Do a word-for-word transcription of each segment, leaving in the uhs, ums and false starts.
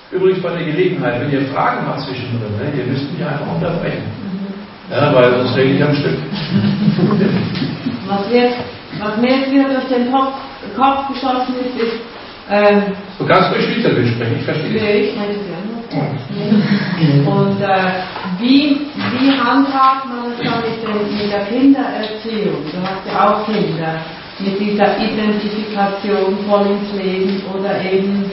Übrigens bei der Gelegenheit, wenn ihr Fragen habt zwischendrin, ne, ihr müsst mich einfach unterbrechen. Ja, weil sonst rede ich am Stück. Was, jetzt, was mir jetzt wieder durch den Kopf, Kopf geschossen ist, ist... Ähm, du kannst ruhig Schweizerdeutsch sprechen, ich verstehe. Nee, ich spreche es ja nur. Und äh, wie, wie handhabt man es dann mit, den, mit der Kindererziehung? Du hast ja auch Kinder. Mit dieser Identifikation voll ins Leben oder eben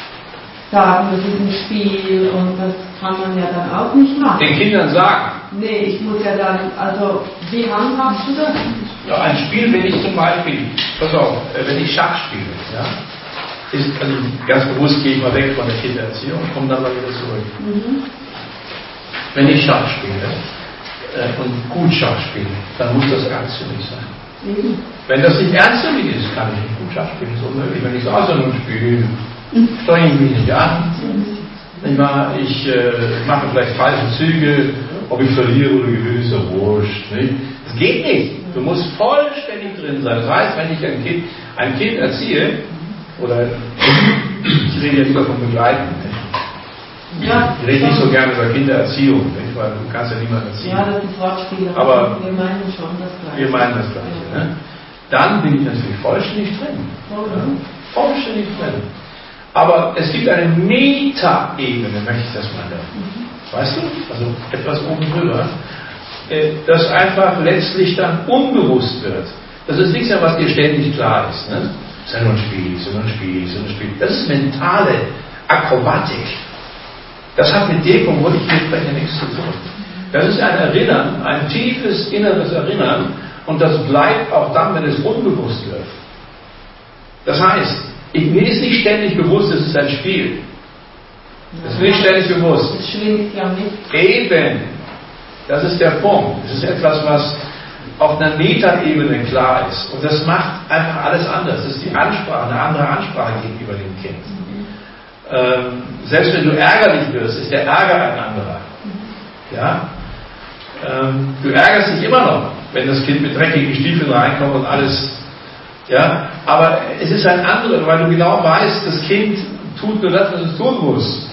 sagen, das ist ein Spiel und das kann man ja dann auch nicht machen. Den Kindern sagen? Nee, ich muss ja dann, also wie handhabst du das? Ja, ein Spiel, wenn ich zum Beispiel, pass auf, wenn ich Schach spiele, ja, ist, also ganz bewusst gehe ich mal weg von der Kindererziehung und komme dann mal wieder zurück. Mhm. Wenn ich Schach spiele äh, und gut Schach spiele, dann muss das ernst für mich sein. Mhm. Wenn das nicht ernst für mich ist, kann ich nicht gut Schach spielen, das ist unmöglich. Wenn ich so aus einem Spiel steuere ich mich nicht an, mhm. ich äh, mache vielleicht falsche Züge, ob ich verliere oder gewinne, ist ja wurscht. Nicht? Das geht nicht. Du musst vollständig drin sein. Das heißt, wenn ich ein Kind, ein Kind erziehe, oder ich rede jetzt über vom Begleiten. Nicht? Ja, ich rede nicht so gerne über Kindererziehung, nicht? Weil du kannst ja niemanden erziehen. Ja, das ist Wortspiel. Aber wir meinen schon das Gleiche. Wir meinen das Gleiche. Ja. Ne? Dann bin ich natürlich vollständig drin. Oh, ja. Vollständig drin. Aber es gibt eine Meta-Ebene, möchte ich das mal nennen. Mhm. Weißt du? Also etwas oben drüber, das einfach letztlich dann unbewusst wird. Das ist nichts mehr, was dir ständig klar ist. Ne? Das ist ja nur ein Spiel, das ist ja nur ein Spiel, das ist ja nur ein Spiel. Das ist mentale Akrobatik. Das hat mit dem, wo ich mitspreche, nichts zu tun. Das ist ein Erinnern, ein tiefes inneres Erinnern und das bleibt auch dann, wenn es unbewusst wird. Das heißt, ich, mir ist nicht ständig bewusst, es ist ein Spiel. Das ist mir nicht ständig bewusst. Das schwingt ja nicht. Eben. Das ist der Punkt. Es ist etwas, was auf einer Metaebene klar ist. Und das macht einfach alles anders. Das ist die Ansprache, eine andere Ansprache gegenüber dem Kind. Mhm. Ähm, selbst wenn du ärgerlich wirst, ist der Ärger ein anderer. Mhm. Ja? Ähm, du ärgerst dich immer noch, wenn das Kind mit dreckigen Stiefeln reinkommt und alles. Ja? Aber es ist ein anderer, weil du genau weißt, das Kind tut nur das, was es tun muss.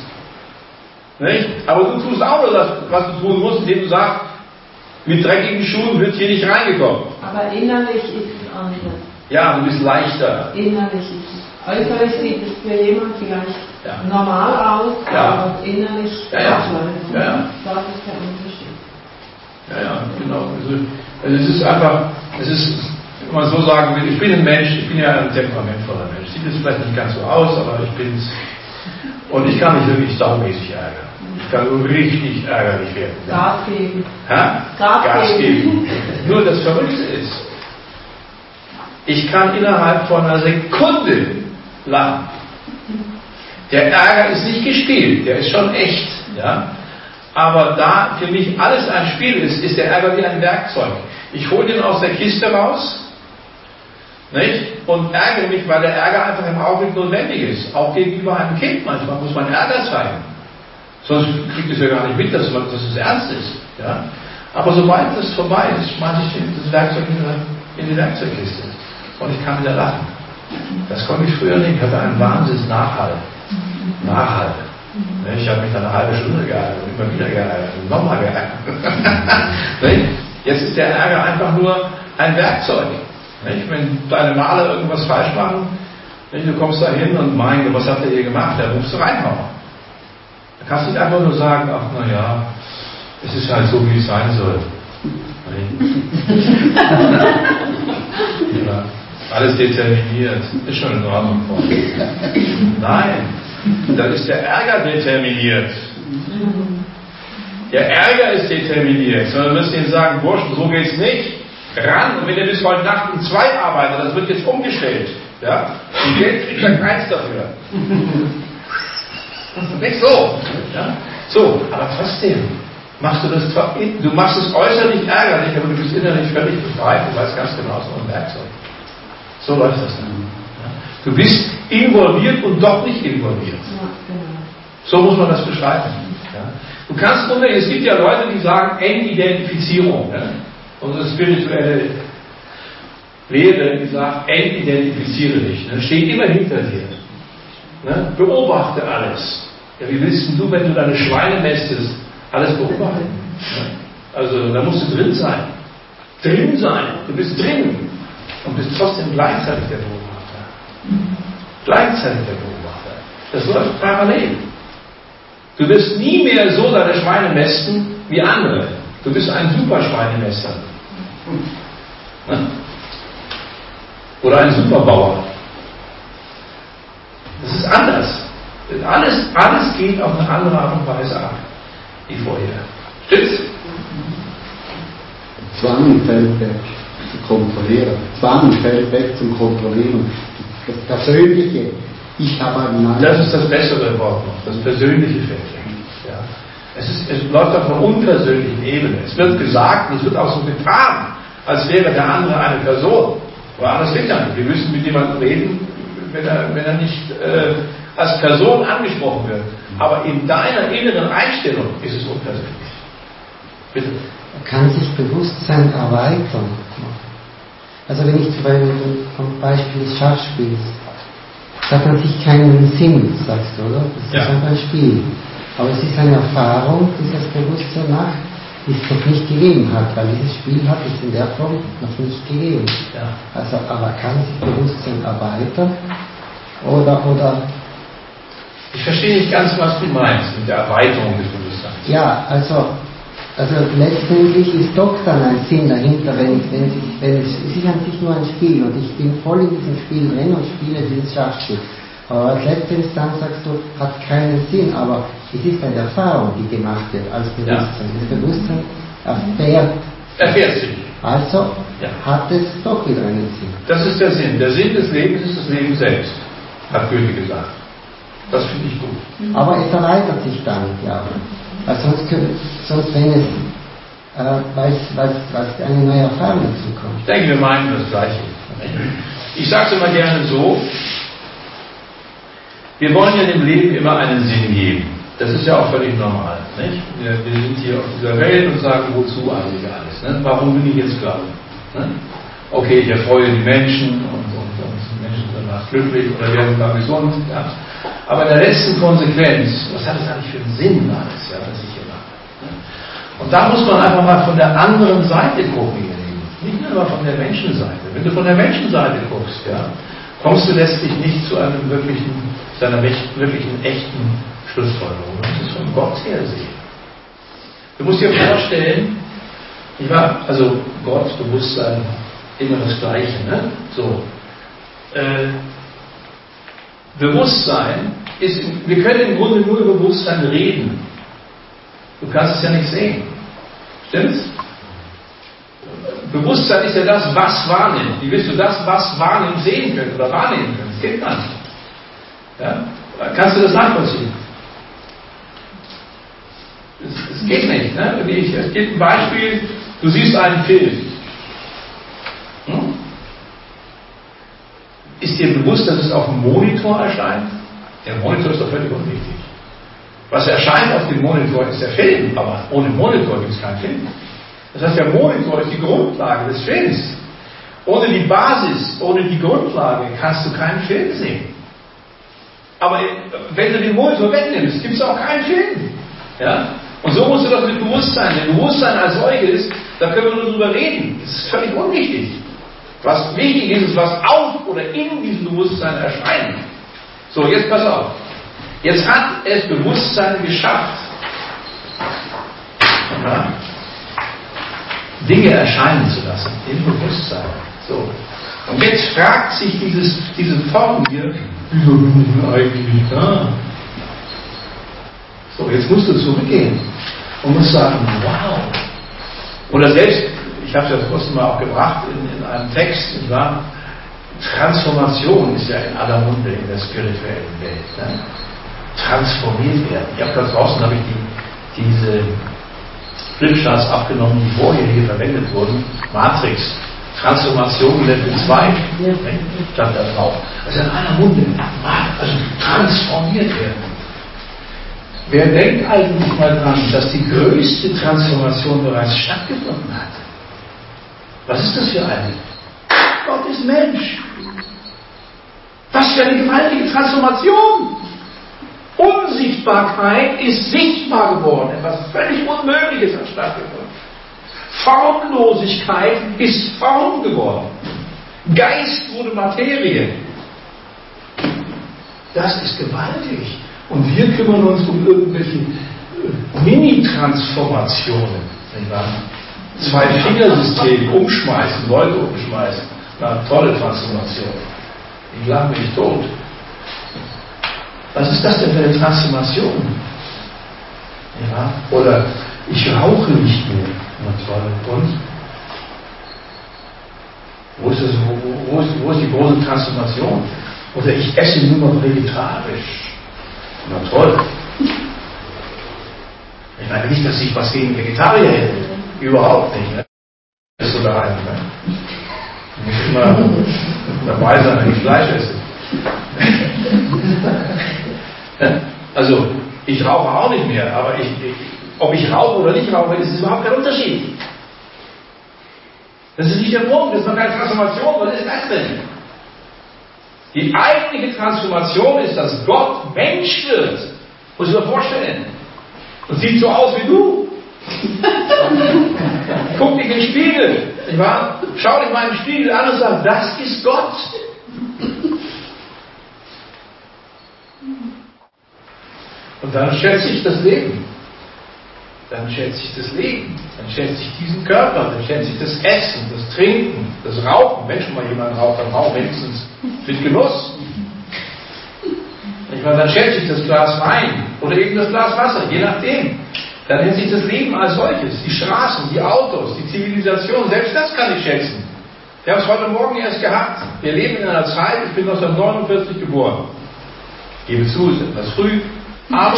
Nicht? Aber du tust auch nur das, was du tun musst, indem du sagst, mit dreckigen Schuhen wird hier nicht reingekommen. Aber innerlich ist es anders. Ja, du bist leichter. Innerlich ist es. Äußerlich sieht es für jemanden vielleicht ja. normal aus, ja. aber innerlich ja, ja. Ja, ja. Das ist der Unterschied. Ja, ja, genau. Also, also es ist einfach, es ist, wenn man so sagen will, ich bin ein Mensch, ich bin ja ein temperamentvoller Mensch. Sieht es vielleicht nicht ganz so aus, aber ich bin's. Und ich kann mich wirklich saumäßig ärgern. Ich kann so richtig ärgerlich werden. Gas geben. Ha? Gas, Gas geben. geben. Nur das Verrückte ist, ich kann innerhalb von einer Sekunde lachen. Der Ärger ist nicht gespielt, der ist schon echt. Ja? Aber da für mich alles ein Spiel ist, ist der Ärger wie ein Werkzeug. Ich hole den aus der Kiste raus, nicht? Und ärgere mich, weil der Ärger einfach im Augenblick notwendig ist. Auch gegenüber einem Kind manchmal muss man Ärger zeigen. Sonst kriegt es ja gar nicht mit, dass, man, dass es ernst ist. Ja? Aber sobald es vorbei ist, schmeiße ich das Werkzeug in die Werkzeugkiste. Und ich kann wieder lachen. Das konnte ich früher nicht. Ich hatte einen Wahnsinns Nachhall. Nachhall. Ich habe mich dann eine halbe Stunde geärgert, immer wieder geärgert, nochmal geärgert. Jetzt ist der Ärger einfach nur ein Werkzeug. Wenn deine Maler irgendwas falsch machen, du kommst da hin und mein, was habt ihr hier gemacht? Da rufst du reinhauen. Da kannst du nicht einfach nur sagen, ach na ja, es ist halt so, wie es sein soll. Ja, alles determiniert, ist schon in Ordnung. Nein, da ist der Ärger determiniert. Der Ärger ist determiniert, sondern du wirst ihnen sagen, Burschen, so geht's nicht. Ran, und wenn ihr bis heute Nacht um zwei arbeitet, das wird jetzt umgestellt. Ja? Und Geld kriegt ihr keins dafür. Nicht so. Ja? So, aber trotzdem machst du das, du machst es äußerlich ärgerlich, aber du bist innerlich völlig befreit, du weißt ganz genau, es ist nur ein Werkzeug. So läuft das dann. Ja? Du bist involviert und doch nicht involviert. So muss man das beschreiben. Ja? Du kannst unbedingt, es gibt ja Leute, die sagen Entidentifizierung. Ja? Unsere spirituelle Lehre, die sagt, entidentifiziere dich. Ne? Steh immer hinter dir. Ne? Beobachte alles. Ja, wie willst denn du, wenn du deine Schweine mästest, alles beobachten? Ja? Also da musst du drin sein. Drin sein. Du bist drin und bist trotzdem gleichzeitig der Beobachter. Gleichzeitig der Beobachter. Das läuft parallel. Du wirst nie mehr so deine Schweine mästen wie andere. Du bist ein super Schweinemester. Ja? Oder ein Superbauer. Das ist anders. Alles, alles geht auf eine andere Art und Weise ab, wie vorher. Stimmt's? Zwang fällt weg zu kontrollieren. Zwang fällt weg zum Kontrollieren. Das Persönliche, ich habe einen Nein. Das ist das bessere Wort noch. Das Persönliche fällt weg. Ja. Es, ist, es läuft auf einer unpersönlichen Ebene. Es wird gesagt und es wird auch so getan, als wäre der andere eine Person. Aber anders geht ja nicht. Wir müssen mit jemandem reden, wenn er, wenn er nicht äh, als Person angesprochen wird. Aber in deiner inneren Einstellung ist es unpersönlich. Bitte. Kann sich Bewusstsein erweitern. Also wenn ich zum Beispiel vom Beispiel des Schachspiels, das hat an sich keinen Sinn, sagst du, oder? Das ist ja einfach ein Spiel. Aber es ist eine Erfahrung, die das Bewusstsein macht, die es noch nicht gegeben hat, weil dieses Spiel hat es in der Form noch nicht gegeben. Ja. Also, aber kann sich Bewusstsein erweitern? Oder, oder? Ich verstehe nicht ganz, was du meinst mit der Erweiterung des Bewusstseins. Ja, also, also letztendlich ist doch dann ein Sinn dahinter, wenn, wenn, es, wenn es, es ist an sich nur ein Spiel und ich bin voll in diesem Spiel drin und spiele dieses Schachspiel. Aber als letzte Instanz sagst du, hat keinen Sinn, aber es ist eine Erfahrung, die gemacht wird als Bewusstsein. Ja. Das Bewusstsein erfährt, erfährt sich. Also ja. Hat es doch wieder einen Sinn. Das ist der Sinn. Der Sinn des Lebens ist das Leben selbst, hat Goethe gesagt. Das finde ich gut. Aber es erweitert sich dann, ja. Weil sonst, sonst wenn es, äh, weil es eine neue Erfahrung dazu kommt. Ich denke, wir meinen das Gleiche. Ich sage es immer gerne so, wir wollen ja dem Leben immer einen Sinn geben. Das ist ja auch völlig normal. Nicht? Wir, wir sind hier auf dieser Welt und sagen, wozu eigentlich alles? Ne? Warum bin ich jetzt glauben? Ne? Okay, ich erfreue die Menschen und, und, und die Menschen sind danach glücklich oder werden dann gesund. Ja? Aber in der letzten Konsequenz, was hat es eigentlich für einen Sinn alles, ja, was ich hier mache? Ne? Und da muss man einfach mal von der anderen Seite gucken, ihr Lieben. Nicht nur von der Menschenseite. Wenn du von der Menschenseite guckst, ja, kommst du letztlich nicht zu einem wirklichen, zu einer wirklichen, echten Schlussfolgerung. Du musst es von Gott her sehen. Du musst dir vorstellen, ich war, also Gott, Bewusstsein, immer das Gleiche, ne? So. Äh, Bewusstsein ist, wir können im Grunde nur über Bewusstsein reden. Du kannst es ja nicht sehen. Stimmt's? Bewusstsein ist ja das, was wahrnimmt. Wie willst du das, was wahrnimmt, sehen können oder wahrnehmen können? Das geht gar nicht. Ja? Kannst du das nachvollziehen? Es geht nicht. Ne? Ich, es gibt ein Beispiel, du siehst einen Film. Hm? Ist dir bewusst, dass es auf dem Monitor erscheint? Der Monitor ist doch völlig unwichtig. Was erscheint auf dem Monitor ist der Film, aber ohne Monitor gibt es keinen Film. Das heißt, der Monitor ist die Grundlage des Films. Ohne die Basis, ohne die Grundlage kannst du keinen Film sehen. Aber wenn du den Monitor wegnimmst, gibt es auch keinen Film. Ja? Und so musst du das mit Bewusstsein. Wenn Bewusstsein als solches, da können wir nur drüber reden. Das ist völlig unwichtig. Was wichtig ist, ist, was auf oder in diesem Bewusstsein erscheint. So, jetzt pass auf. Jetzt hat es Bewusstsein geschafft, ja, Dinge erscheinen zu lassen, im Bewusstsein. So. Und jetzt fragt sich dieses, diese Form hier, wieso bin ich denn eigentlich da? So, jetzt musst du zurückgehen und musst sagen, wow. Oder selbst, ich habe es ja das erste Mal auch gebracht in, in einem Text, nicht wahr? Transformation ist ja in aller Munde in der spirituellen Welt. Ne? Transformiert werden. Ich habe da draußen habe ich die, diese Flipcharts abgenommen, die vorher hier verwendet wurden. Matrix, Transformation Level zwei, stand da drauf. Also in aller Munde, also transformiert werden. Wer denkt eigentlich mal dran, dass die größte Transformation bereits stattgefunden hat? Was ist das für eine? Gott ist Mensch. Was für eine gewaltige Transformation! Unsichtbarkeit ist sichtbar geworden. Etwas völlig Unmögliches hat stattgefunden. Formlosigkeit ist Form geworden. Geist wurde Materie. Das ist gewaltig. Und wir kümmern uns um irgendwelche Mini-Transformationen. Zwei-Fingersystem umschmeißen, Leute umschmeißen. Na, tolle Transformation. Ich lache mich tot. Was ist das denn für eine Transformation? Ja? Oder ich rauche nicht mehr. Na toll. Und? Wo ist, das, wo, wo, ist, wo ist die große Transformation? Oder ich esse nur noch vegetarisch. Na toll. Ich meine nicht, dass ich was gegen Vegetarier hätte. Überhaupt nicht. Ne? Das ist so daheim. Ne? Ich muss immer dabei sein, wenn ich Fleisch esse. Also, ich rauche auch nicht mehr, aber ich, ich, ob ich rauche oder nicht rauche, ist überhaupt kein Unterschied. Das ist nicht der Punkt, das ist noch keine Transformation. Was ist das denn? Die eigentliche Transformation ist, dass Gott Mensch wird. Muss ich mir vorstellen. Und sieht so aus wie du. Guck dich in den Spiegel. Nicht wahr? Schau dich mal im Spiegel an und sag, das ist Gott. Und dann schätze ich das Leben. Dann schätze ich das Leben. Dann schätze ich diesen Körper. Dann schätze ich das Essen, das Trinken, das Rauchen. Wenn schon mal jemand raucht, dann raucht wenigstens mit Genuss. Ich meine, dann schätze ich das Glas Wein oder eben das Glas Wasser, je nachdem. Dann schätze ich das Leben als solches. Die Straßen, die Autos, die Zivilisation. Selbst das kann ich schätzen. Wir haben es heute Morgen erst gehabt. Wir leben in einer Zeit, ich bin neunzehnhundertneunundvierzig geboren. Ich gebe zu, es ist etwas früh. Aber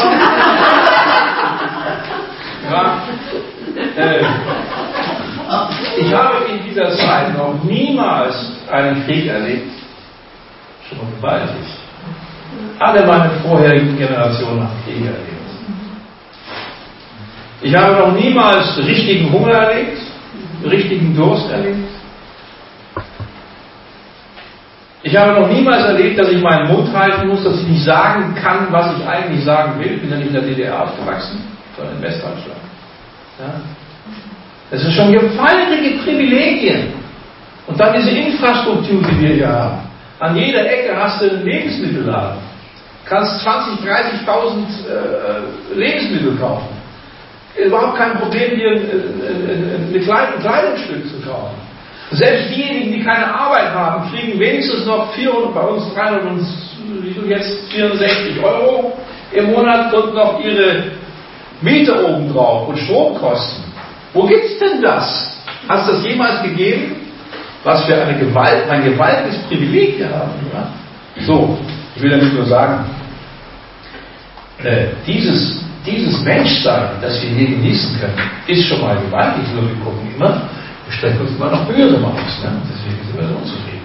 ja, äh, ich habe in dieser Zeit noch niemals einen Krieg erlebt. Schon mal gewaltig. Alle meine vorherigen Generationen haben Kriege erlebt. Ich habe noch niemals richtigen Hunger erlebt, richtigen Durst erlebt. Ich habe noch niemals erlebt, dass ich meinen Mund halten muss, dass ich nicht sagen kann, was ich eigentlich sagen will. Ich bin ja nicht in der D D R aufgewachsen, sondern in Westdeutschland. Ja? Das ist schon gewaltige Privilegien. Und dann diese Infrastruktur, die wir hier haben. An jeder Ecke hast du einen Lebensmittelladen. Du kannst zwanzigtausend, dreißigtausend äh, Lebensmittel kaufen. Überhaupt kein Problem, hier ein Kleidungsstück zu kaufen. Selbst diejenigen, die keine Arbeit haben, kriegen wenigstens noch vierhundert, bei uns dreihundert, wie viel jetzt, vierundsechzig Euro im Monat und noch ihre Miete obendrauf und Stromkosten. Wo gibt's denn das? Hast du das jemals gegeben? Was für eine Gewalt, ein gewaltiges Privileg wir haben. Ja? So, ich will damit nur sagen, äh, dieses, dieses Menschsein, das wir hier genießen können, ist schon mal gewaltig. Nur wir gucken immer, wir strecken uns immer noch höhere aus. Ne? Deswegen sind wir so unzufrieden.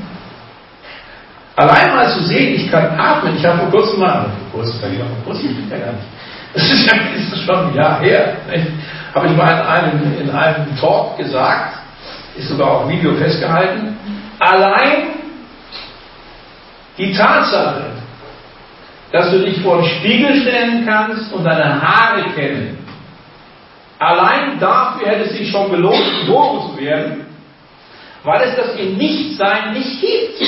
Allein mal zu sehen, ich kann atmen. Ich habe vor kurzem mal, vor kurzem, da vor kurzem, ich bin ja gar nicht. Das ist ja ist schon ein Jahr her. Nicht? Habe ich mal in einem, in einem Talk gesagt, ist sogar auf Video festgehalten, allein die Tatsache, dass du dich vor den Spiegel stellen kannst und deine Haare kennen, allein dafür hätte es sich schon gelohnt, geboren zu werden, weil es das im Nichtsein nicht gibt.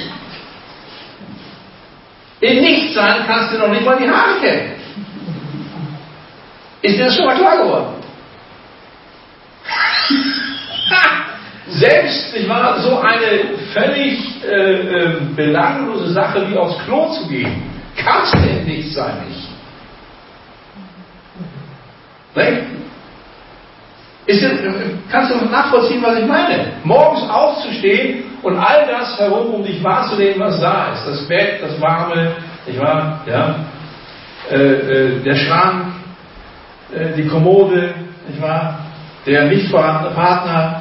Im Nichtsein kannst du noch nicht mal die Haare kennen. Ist dir das schon mal klar geworden? Selbst, ich war so eine völlig äh, äh, belanglose Sache wie aufs Klo zu gehen, kannst du im Nichtsein nicht. Nicht? Ist das, kannst du nachvollziehen, was ich meine? Morgens aufzustehen und all das herum um dich wahrzunehmen, was da ist. Das Bett, das Warme, nicht wahr? Ja? Äh, äh, der Schrank, äh, die Kommode, nicht wahr? Der nicht vorhandene Partner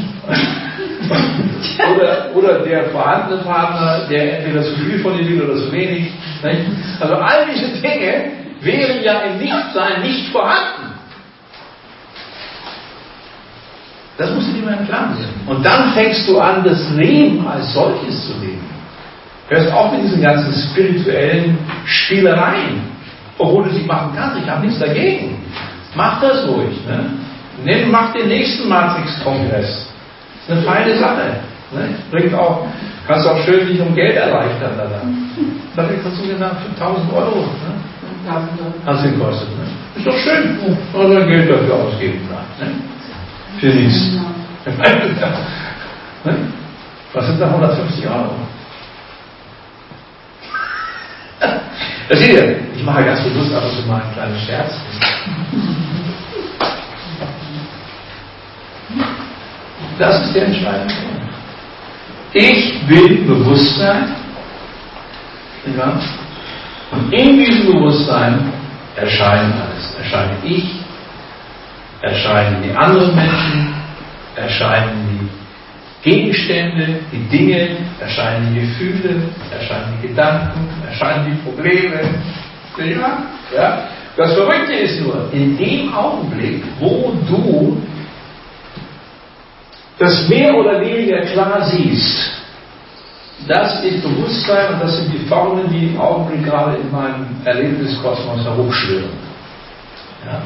oder, oder der vorhandene Partner, der entweder zu viel von dir will oder zu wenig. Nicht? Also all diese Dinge wären ja im Nichtsein nicht vorhanden. Das musst du dir mal im Klaren sein. Und dann fängst du an, das Leben als solches zu leben. Hörst auf mit diesen ganzen spirituellen Spielereien. obwohl du sie machen kannst. Ich habe nichts dagegen. Mach das ruhig. Ne? Nimm, mach den nächsten Matrix-Kongress. Das ist eine feine Sache. Ne? Bringt auch, kannst auch schön dich um Geld erleichtern danach. Dafür kannst du gesagt für tausend Euro. Ne? Hast du gekostet. Ne? Ist doch schön. Und dann Geld dafür ausgeben. Ne? Für nichts. Ne? Was sind da hundertfünfzig Euro? Das seht ihr, ich mache ganz bewusst ab und zu mal einen kleinen Scherz. Das ist der entscheidende Punkt. Ich will Bewusstsein. Ja? Und in diesem Bewusstsein erscheint alles. Erscheine ich, erscheinen die anderen Menschen, erscheinen die Gegenstände, die Dinge, erscheinen die Gefühle, erscheinen die Gedanken, erscheinen die Probleme. Ja? Ja? Das Verrückte ist nur, in dem Augenblick, wo du das mehr oder weniger klar siehst, das ist Bewusstsein und das sind die Formen, die im Augenblick gerade in meinem Erlebniskosmos herumschwirren. Ja?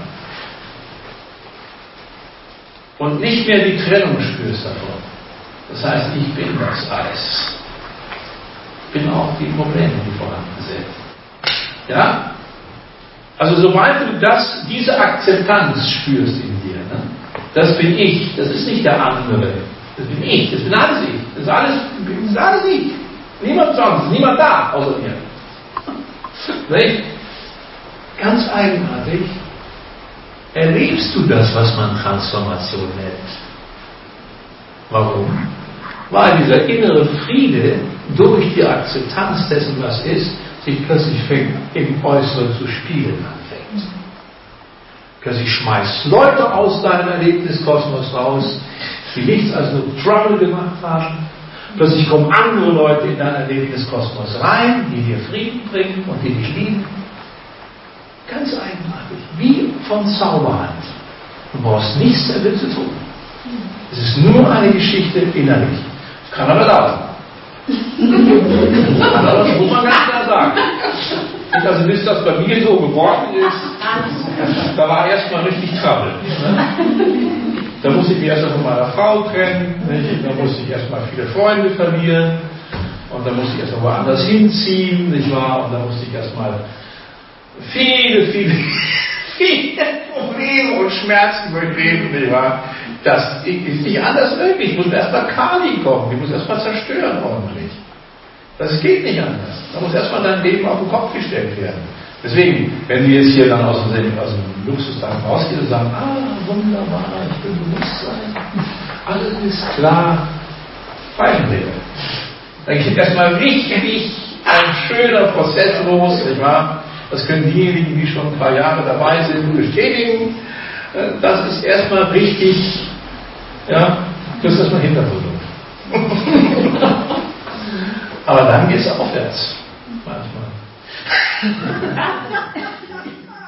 Und nicht mehr die Trennung spürst davon. Das heißt, ich bin das alles. Ich bin auch die Probleme, die vorhanden sind. Ja? Also sobald du das, diese Akzeptanz spürst in dir, ne? Das bin ich, das ist nicht der andere, das bin ich, das bin alles ich, das ist alles, das ist alles ich. Niemand sonst, niemand da, außer mir. Nicht? Ganz eigenartig erlebst du das, was man Transformation nennt. Warum? Weil dieser innere Friede durch die Akzeptanz dessen, was ist, sich plötzlich fängt, im Äußeren zu spielen anfängt. Plötzlich schmeißt Leute aus deinem Erlebniskosmos raus, die nichts als nur Trouble gemacht haben. Plötzlich kommen andere Leute in dein Erlebniskosmos rein, die dir Frieden bringen und die dich lieben. Ganz eigenartig, wie von Zauberhand. Du brauchst nichts damit zu tun. Es ist nur eine Geschichte innerlich. Das kann aber dauern. Das muss man ganz klar sagen. Also bis das bei mir so geworden ist, da war erstmal richtig Trouble. Ne? Da musste ich mich erstmal von meiner Frau trennen, nicht? Da musste ich erstmal viele Freunde verlieren und da musste ich erstmal woanders hinziehen, nicht wahr? Und da musste ich erstmal viele, viele, viele Probleme und Schmerzen durchleben, nicht wahr? Das ist nicht anders möglich. Ich muss erstmal Kali kommen, ich muss erstmal zerstören ordentlich. Das geht nicht anders. Da muss erstmal dein Leben auf den Kopf gestellt werden. Deswegen, wenn wir jetzt hier dann aus dem, aus dem Luxustag rausgehen und sagen, ah, wunderbar, ich bin Bewusstsein, alles ist klar, Falschenlehre. Dann geht erstmal richtig ein schöner Prozess los, nicht wahr? Das können diejenigen, die schon ein paar Jahre dabei sind, bestätigen. Das ist erstmal richtig, ja, das ist erstmal Hintergrund. Aber dann geht es aufwärts. Manchmal.